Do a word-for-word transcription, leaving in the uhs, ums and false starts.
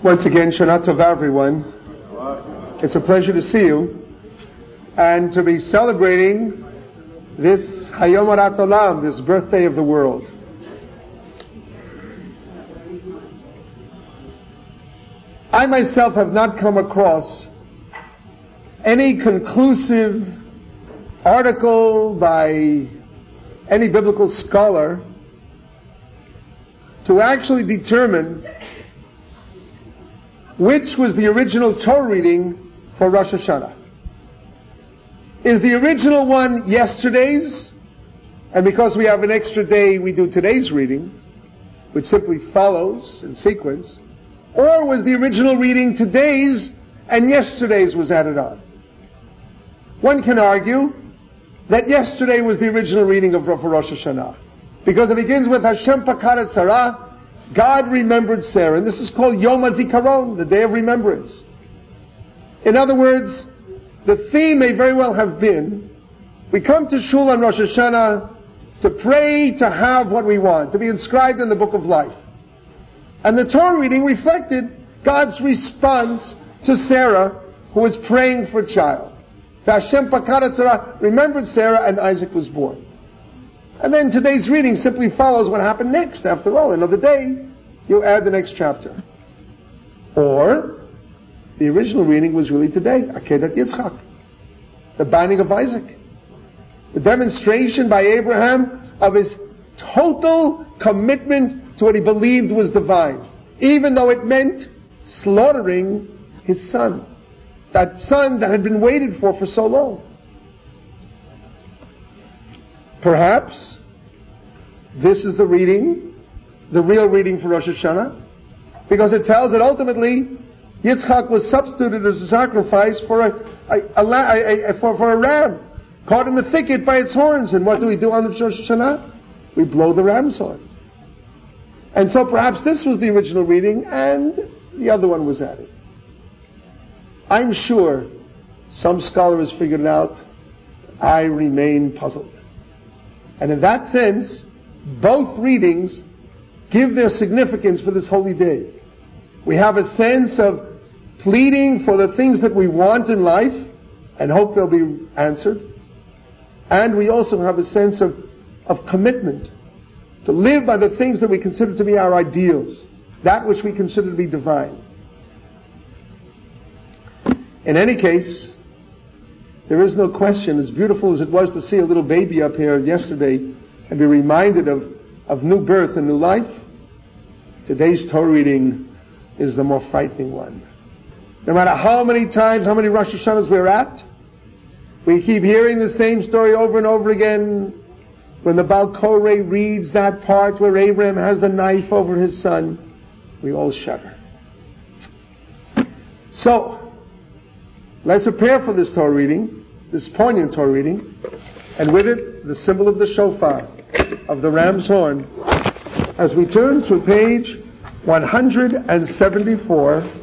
Once again, Shana Tova, everyone. It's a pleasure to see you and to be celebrating this Hayom Harat Olam, this birthday of the world. I myself have not come across any conclusive article by any biblical scholar to actually determine which was the original Torah reading for Rosh Hashanah. Is the original one yesterday's, and because we have an extra day we do today's reading, which simply follows in sequence, or was the original reading today's and yesterday's was added on? One can argue that yesterday was the original reading of Rosh Hashanah, because it begins with Hashem Pakad et Sarah, God remembered Sarah, and this is called Yom HaZikaron, the day of remembrance. In other words, the theme may very well have been, we come to Shul on Rosh Hashanah to pray to have what we want, to be inscribed in the book of life. And the Torah reading reflected God's response to Sarah, who was praying for a child. Hashem Pakad et Sarah remembered Sarah, and Isaac was born. And then today's reading simply follows what happened next. After all, another day, you add the next chapter. Or, the original reading was really today, Akedat Yitzchak, the binding of Isaac, the demonstration by Abraham of his total commitment to what he believed was divine, even though it meant slaughtering his son, that son that had been waited for for so long. Perhaps this is the reading, the real reading for Rosh Hashanah, because it tells that ultimately Yitzchak was substituted as a sacrifice for a, a, a, a, a for, for a ram caught in the thicket by its horns. And what do we do on the Rosh Hashanah? We blow the ram's horn. And so perhaps this was the original reading and the other one was added. I'm sure some scholar has figured it out. I remain puzzled. And in that sense, both readings give their significance for this holy day. We have a sense of pleading for the things that we want in life and hope they'll be answered. And we also have a sense of, of commitment to live by the things that we consider to be our ideals, that which we consider to be divine. In any case, there is no question, as beautiful as it was to see a little baby up here yesterday and be reminded of, of new birth and new life, today's Torah reading is the more frightening one. No matter how many times, how many Rosh Hashanahs we're at, we keep hearing the same story over and over again. When the Baal Koreh reads that part where Abraham has the knife over his son, we all shudder. So, let's prepare for this Torah reading, this poignant Torah reading, and with it, the symbol of the shofar, of the ram's horn, as we turn to page one hundred seventy-four